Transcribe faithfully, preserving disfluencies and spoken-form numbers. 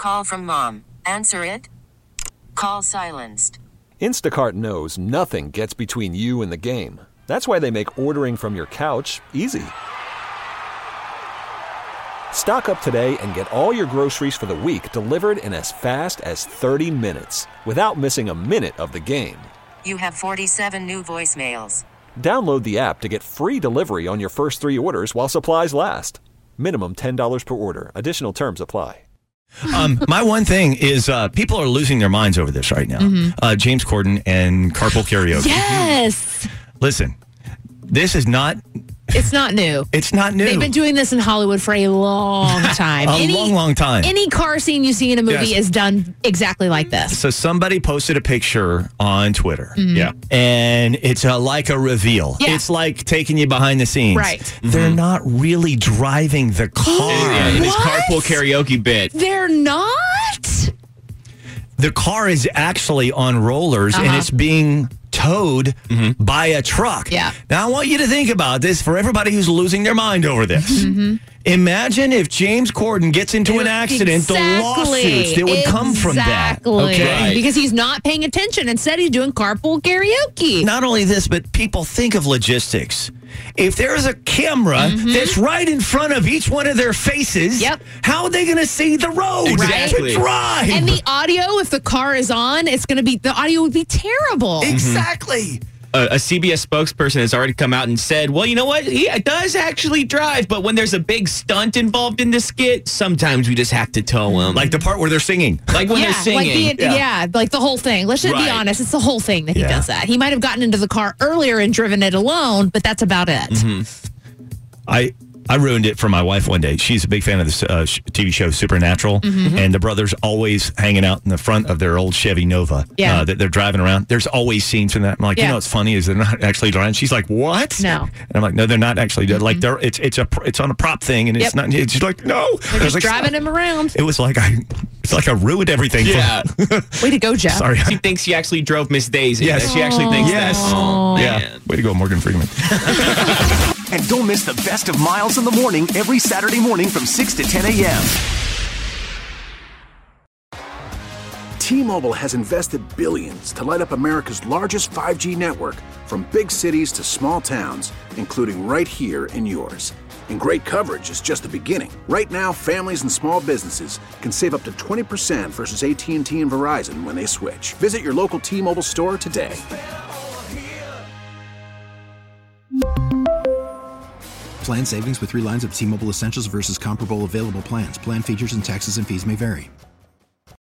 call from mom. Answer it. Call silenced. Instacart knows nothing gets between you and the game. That's why they make ordering from your couch easy. Stock up today and get all your groceries for the week delivered in as fast as thirty minutes without missing a minute of the game. You have forty-seven new voicemails. Download the app to get free delivery on your first three orders while supplies last. Minimum ten dollars per order. Additional terms apply. Um, my one thing is uh, people are losing their minds over this right now. Mm-hmm. Uh, James Corden and carpool karaoke. Yes. Listen, this is not... It's not new. It's not new. They've been doing this in Hollywood for a long time. a any, long, long time. Any car scene you see in a movie yes. is done exactly like this. So somebody posted a picture on Twitter. Mm-hmm. Yeah. And it's a, like a reveal. Yeah. It's like taking you behind the scenes. Right. Mm-hmm. They're not really driving the car. Yeah, in his carpool karaoke bit. They're not? The car is actually on rollers uh-huh. and it's being towed mm-hmm. by a truck. Yeah. Now, I want you to think about this for everybody who's losing their mind over this. Mm-hmm. Imagine if James Corden gets into an accident, exactly. the lawsuits that would exactly. come from that. Okay. Right. Because he's not paying attention. Instead, he's doing carpool karaoke. Not only this, but people think of logistics. If there's a camera mm-hmm. that's right in front of each one of their faces, yep. how are they going to see the road exactly. to drive? And the audio, if the car is on, it's going to be, the audio would be terrible. Exactly. Mm-hmm. A, a C B S spokesperson has already come out and said, well, you know what? He does actually drive, but when there's a big stunt involved in the skit, sometimes we just have to tow him. Like the part where they're singing. Like when yeah, they're singing. Like the, yeah. yeah, like the whole thing. Let's just right. be honest. It's the whole thing that he yeah. does that. He might have gotten into the car earlier and driven it alone, but that's about it. Mm-hmm. I... I ruined it for my wife one day. She's a big fan of this uh, T V show Supernatural, mm-hmm. and the brothers always hanging out in the front of their old Chevy Nova yeah. uh, that they're driving around. There's always scenes from that. I'm like, yeah. you know what's funny is they're not actually driving. She's like, what? No. And I'm like, no, they're not actually. Mm-hmm. Like they're it's it's a it's on a prop thing, and it's yep. not. It's like no, they're just like, driving him around. It was like I it's like I ruined everything. Yeah. Way to go, Jeff. Sorry. She thinks she actually drove Miss Daisy. Yes, she actually thinks yes. that. Oh, yeah. man. Way to go, Morgan Freeman. And don't miss the best of Miles in the Morning every Saturday morning from six to ten a.m. T-Mobile has invested billions to light up America's largest five G network, from big cities to small towns, including right here in yours. And great coverage is just the beginning. Right now, families and small businesses can save up to twenty percent versus A T and T and Verizon when they switch. Visit your local T-Mobile store today. Plan savings with three lines of T-Mobile Essentials versus comparable available plans. Plan features and taxes and fees may vary.